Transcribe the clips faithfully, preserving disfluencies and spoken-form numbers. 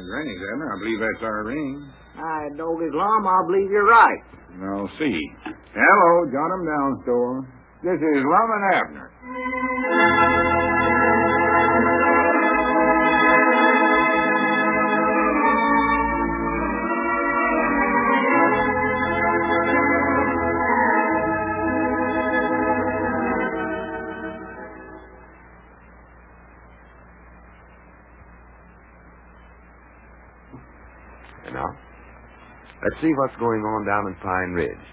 Granny's, Abner. I believe that's our ring. I dog Islam, I believe you're right. I'll see. Hello, Jot 'em Down store. This is Lum and Abner. And now, let's see what's going on down in Pine Ridge.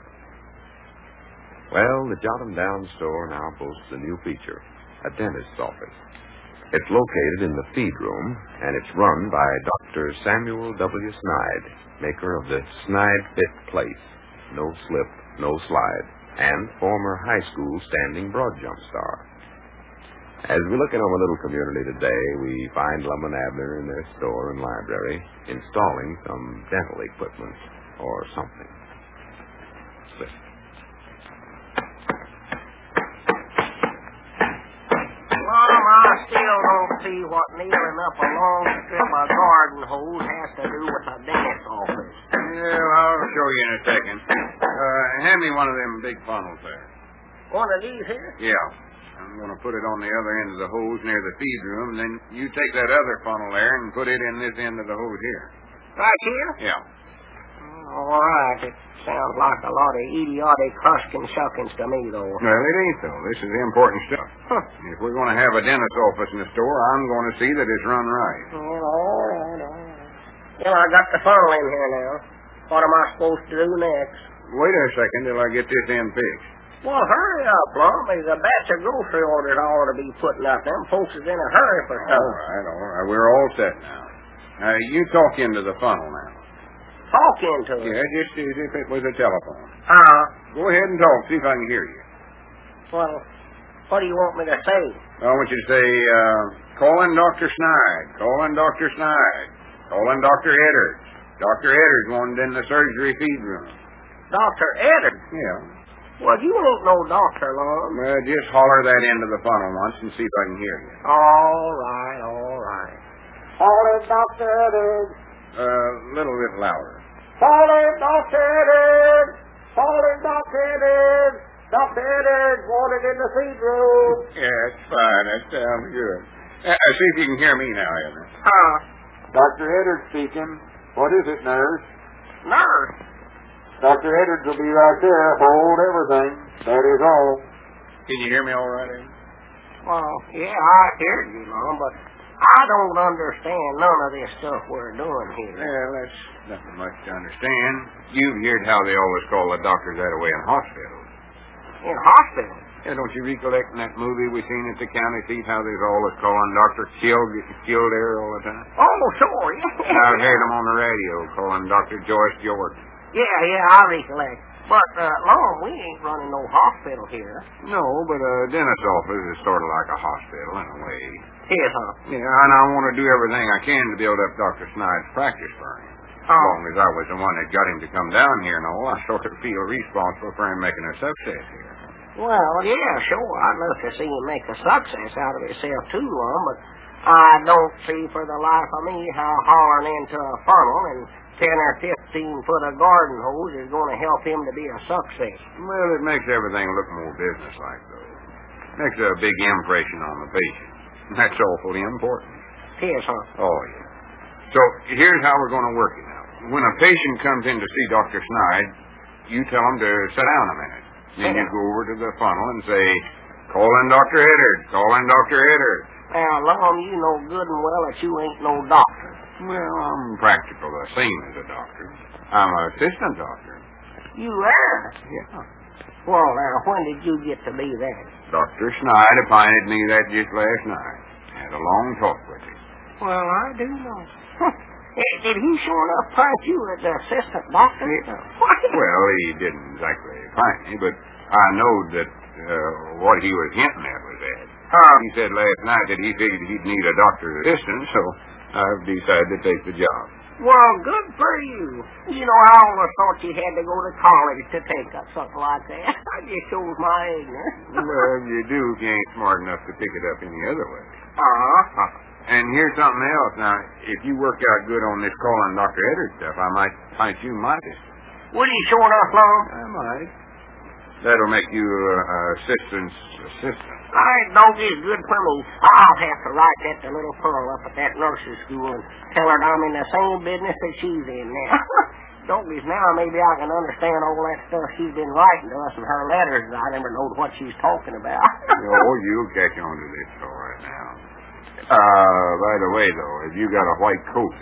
Well, the Jot 'em Down store now boasts a new feature, a dentist's office. It's located in the feed room, and it's run by Doctor Samuel W. Snide, maker of the Snide Fit Plate, no slip, no slide, and former high school standing broad jump star. As we look in our little community today, we find Lum and Abner in their store and library installing some dental equipment or something. Listen. Lum, I still don't see what nailing up a long strip of garden hose has to do with a dentist's office. Yeah, well, I'll show you in a second. Uh, hand me one of them big funnels there. One of these here? Yeah. I'm going to put it on the other end of the hose near the feed room, and then you take that other funnel there and put it in this end of the hose here. Right here? Yeah. All right. It sounds like a lot of idiotic husking shuckings to me, though. Well, it ain't, though. This is important stuff. Huh. If we're going to have a dentist's office in the store, I'm going to see that it's run right. Well, all right, all right. Well, I got the funnel in here now. What am I supposed to do next? Wait a second till I get this end fixed. Well, hurry up, Lum. There's a batch of grocery orders I ought to be putting out. Them folks is in a hurry for stuff. All right, all right. We're all set now. Now, you talk into the funnel now. Talk into it? Yeah, just as if it was a telephone. Uh-huh. Go ahead and talk. See if I can hear you. Well, what do you want me to say? I want you to say, uh, call in Doctor Snide. Call in Doctor Snide. Call in Doctor Edwards. Doctor Edwards wanted in the surgery feed room. Doctor Edwards? Yeah. Well, you ain't no doctor, Lum. Well, just holler that into the funnel once and see if I can hear you. All right, all right. Holler, Doctor Edwards. Uh, a little bit louder. Holler, Doctor Edwards. Holler, Doctor Edwards. Doctor Edwards wanted in the feed room. Yeah, that's fine. That sounds good. Uh, see if you can hear me now, Evan. Huh? Doctor Edwards speaking. What is it, nurse? Nurse? Doctor Edwards will be right there. Hold everything. That is all. Can you hear me all right, Evan? Well, yeah, I hear you, Lum, but I don't understand none of this stuff we're doing here. Well, that's nothing much to understand. You've heard how they always call the doctors that away in hospitals. In hospitals? Yeah, don't you recollect in that movie we seen at the county seat how they's always calling Doctor Kill, killed there all the time? Oh, sure, yeah. I've heard them on the radio calling Doctor Joyce Jordan. Yeah, yeah, I recollect. But, uh, Lum, we ain't running no hospital here. No, but a dentist's office is sort of like a hospital in a way. Yes, huh? Yeah, and I want to do everything I can to build up Doctor Snide's practice for him. Oh. As long as I was the one that got him to come down here and all, I sort of feel responsible for him making a success here. Well, yeah, sure. I'd love to see him make a success out of himself, too, Lum, but I don't see for the life of me how hollering into a funnel and ten or fifteen foot of garden hose is going to help him to be a success. Well, it makes everything look more businesslike, though. Makes a big impression on the patient. That's awfully important. Yes, huh? Oh, yeah. So, here's how we're going to work it out. When a patient comes in to see Doctor Snide, you tell him to sit down a minute. Then you go over to the funnel and say, call in Doctor Edwards. Call in Doctor Edwards. Now, Lum, you know good and well that you ain't no doctor. Well, I'm practical the same as a doctor. I'm an assistant doctor. You are? Yeah. Well, now, when did you get to be that? Doctor Snide appointed me that just last night. Had a long talk with him. Well, I do know. Did he sure enough appoint you as the assistant doctor? Yeah. What? Well, he didn't exactly appoint me, but I know that uh, what he was hinting at was that. Huh? He said last night that he figured he'd need a doctor's assistant, so I've decided to take the job. Well, good for you. You know, I always thought you had to go to college to take up something like that. I just shows my ignorance. Well, you do if you ain't smart enough to pick it up any other way. Uh-huh. Uh, And here's something else. Now, if you work out good on this calling Doctor Eddard stuff, I might find you mighty. Will you sure enough, Lum? I might. That'll make you uh, assistant's assistant. All right, Doggy's good for me. I'll have to write that to little Pearl up at that nurse's school and tell her I'm in the same business that she's in now. Doggy's now maybe I can understand all that stuff she's been writing to us in her letters, and I never know what she's talking about. Oh, you'll catch on to this all right now. Uh, by the way, though, have you got a white coat?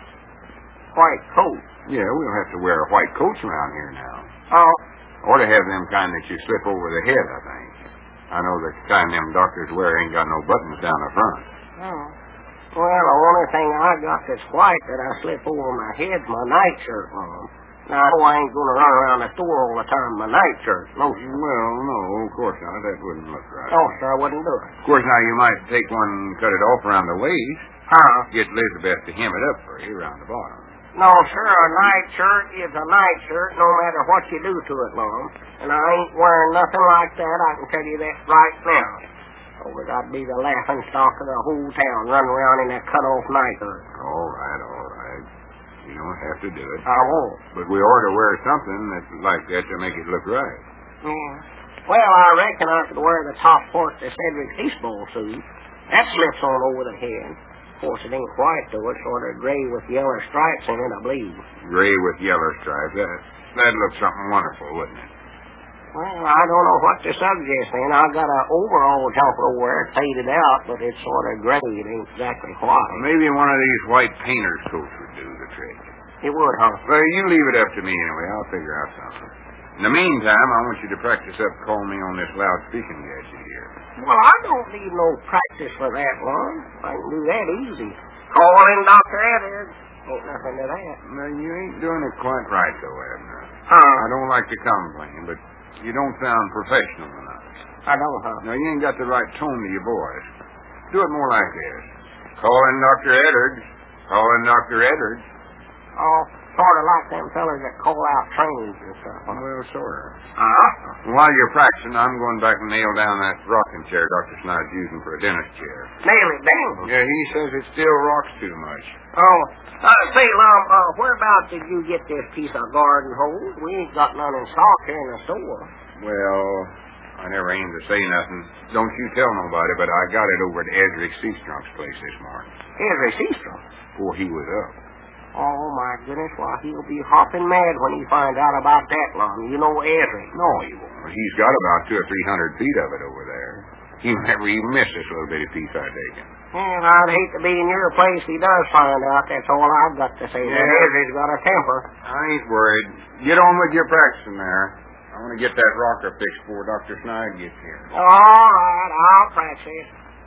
White coat? Yeah, we'll have to wear white coats around here now. Oh. Or to have them kind that you slip over the head, I think. I know the kind them doctors wear ain't got no buttons down the front. Oh. Well, the only thing I got that's white that I slip over my head's my nightshirt, Mom. Now, I know I ain't going to run around the store all the time in my nightshirt. No, sir. Well, no, of course not. That wouldn't look right. No, sir, I wouldn't do it. Of course, now you might take one and cut it off around the waist. Huh? Get Elizabeth to hem it up for you around the bottom. No, sir, a nightshirt is a nightshirt no matter what you do to it, Mom. And I ain't wearing nothing like that, I can tell you that right now. Oh, but I'd be the laughing stock of the whole town running around in that cut-off nightshirt. All right, all right. You don't have to do it. I won't. But we ought to wear something that's like that to make it look right. Yeah. Well, I reckon I could wear the top part of Cedric's baseball suit. That slips on over the head. Of course, it ain't white, though. It's sort of gray with yellow stripes in it, I believe. Gray with yellow stripes. That, that'd look something wonderful, wouldn't it? Well, I don't know what to suggest, then. I've got an overall jumper to wear, faded out, but it's sort of gray. It ain't exactly white. Well, maybe one of these white painter's coats would do the trick. It would, huh? Well, you leave it up to me anyway. I'll figure out something. In the meantime, I want you to practice up calling me on this loudspeaking gadget here. Well, I don't need no practice for that, Lon. I can do that easy. Call in Doctor Eddard. Ain't nothing to that. No, you ain't doing it quite right, though, Abner. Huh? I don't like to complain, but you don't sound professional enough. I don't, huh? No, you ain't got the right tone to your voice. Do it more like this. Call in Doctor Eddard. Call in Doctor Eddard. Oh, sort of like them fellers that call out trains and stuff. Huh? Well, sort of. Huh? While you're practicing, I'm going back and nail down that rocking chair Doctor Snide's using for a dentist chair. Nail it down. Yeah, he says it still rocks too much. Oh, uh, say, Lum, uh, whereabouts did you get this piece of garden hose? We ain't got none in stock here in the store. Well, I never aimed to say nothing. Don't you tell nobody, but I got it over at Ezra Seastrunk's place this morning. Ezra Seastrunk? Before he was up. Oh, my goodness, why, he'll be hopping mad when he finds out about that, Lum. You know Ezra. No, he won't. He's got about two or three hundred feet of it over there. He never even missed this little bitty piece I taken. Well, I'd hate to be in your place if he does find out. That's all I've got to say. Yeah. That Ezra's got a temper. I ain't worried. Get on with your practicing there. I want to get that rocker fixed before Doctor Snide gets here. All right, I'll practice.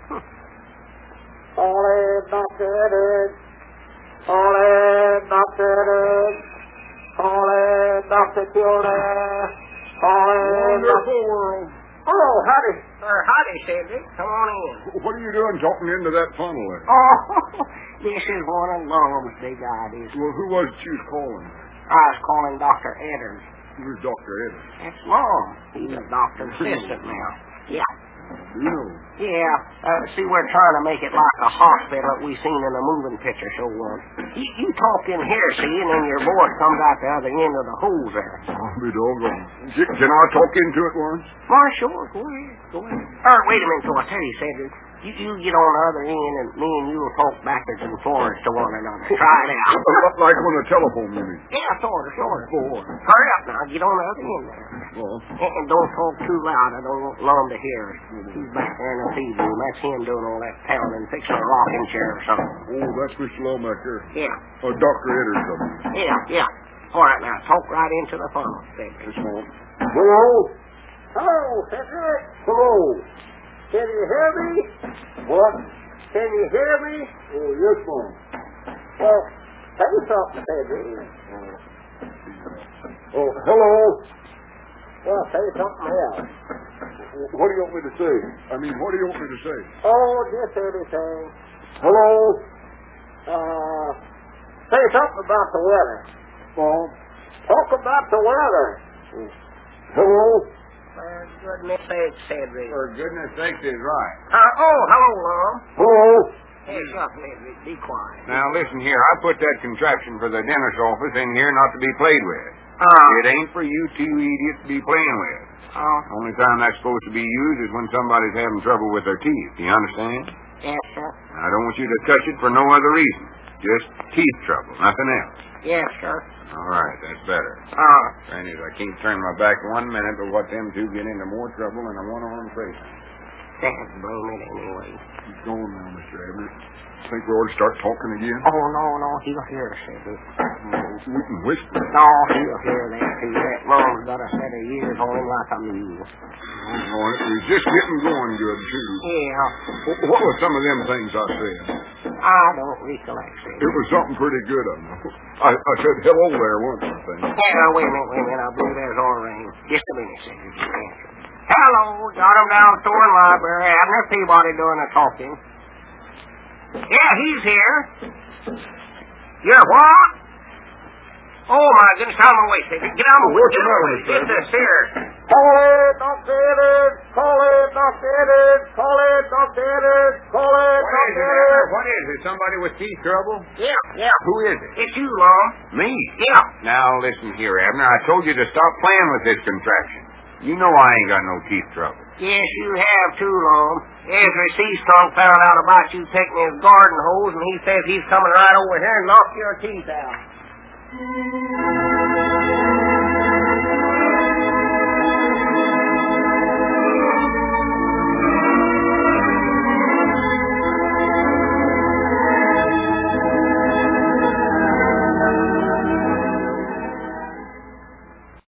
All in, Doctor Eddard. All in, Doctor Eddard. All in, Doctor Kilder. All in, Doctor World. Oh, howdy, sir. Howdy, Cedric. Come on in. What are you doing talking into that funnel there? Oh, this is one of Long's big ideas. Well, who was it you was calling? I was calling Doctor Eddard. Who's Doctor Eddard? That's Long. He's a doctor's assistant now. Yeah. You know. Yeah. Uh, see, we're trying to make it like a hospital that we seen in a moving picture show once. You, you talk in here, see, and then your voice comes out the other end of the hose there. I'll be doggone. Can I talk into it once? Why, sure. Go ahead. Go ahead. Or, wait a minute till I tell you, Cedric. You, you get on the other end, and me and you will talk backwards and forwards to one another. Try it out. Like on the telephone, you mean? Yeah, sort of, sort of. Go on. Hurry up now. Get on the other end there. Well, And, and don't talk too loud. I don't want Lum to hear us. He's back there in the feed room. That's him doing all that pounding, fixing a rocking chair or something. oh, that's Mister Lomaker. Yeah. Oh, Doctor Eddard. Yeah, yeah. All right, now, talk right into the phone, Cedric. Hello? Hello, Cedric. Hello. Can you hear me? What? Can you hear me? Oh, yes, ma'am. Well, say something, Cedric. Oh, hello. Well, say something else. What do you want me to say? I mean, what do you want me to say? Oh, just anything. Hello? Uh, say something about the weather. Mom? Talk about the weather. Hello? For goodness sake, Cedric. For goodness sakes is right. Uh, oh, hello, Lum. Hello? Hey, just be, be quiet. Now, listen here. I put that contraption for the dentist's office in here not to be played with. Uh, It ain't for you two idiots to be playing with. Oh, Only time that's supposed to be used is when somebody's having trouble with their teeth. Do you understand? yes, sir. I don't want you to touch it for no other reason. Just teeth trouble, nothing else. Yes, sir. All right, that's better. Uh, Granted, I can't turn my back one minute, but what them two get into more trouble than a one-armed face. Dad, blame it anyway. Keep going now, Mister Everett. Think we ought to start talking again? Oh, no, no, he'll hear us, Eddie. Oh, we can whisper. No, he'll hear that, too. That mom's got a set of years on him like a mule. Oh, it was just getting going good, too. Yeah, Wh- What were some of them things I said? I don't recollect it. It was something pretty good, I know. I, I said hello there once, I think. Yeah, wait a minute, wait a minute. I believe there's our ring. Just a minute, Secretary. Hello, got him downstairs in the library. Abner Peabody doing the talking. Yeah, he's here. You're what? Oh, my goodness, out of my way, Secretary. Get out of my way. What's the Get out of my way. matter, Get Fred? this here. Call it, Doctor Edwards. Call it, Doctor Edwards. Call it, Doctor Edwards. Call it, What is Doctor it, Edwards. Abner? What is it? Somebody with teeth trouble? Yeah, yeah. Who is it? It's you, Lum. Me? Yeah. Now, listen here, Abner. I told you to stop playing with this contraption. You know I ain't got no teeth trouble. Yes, you have too, Lum. Ezra Seastrong found out about you taking his garden hose, and he says he's coming right over here and knock your teeth out.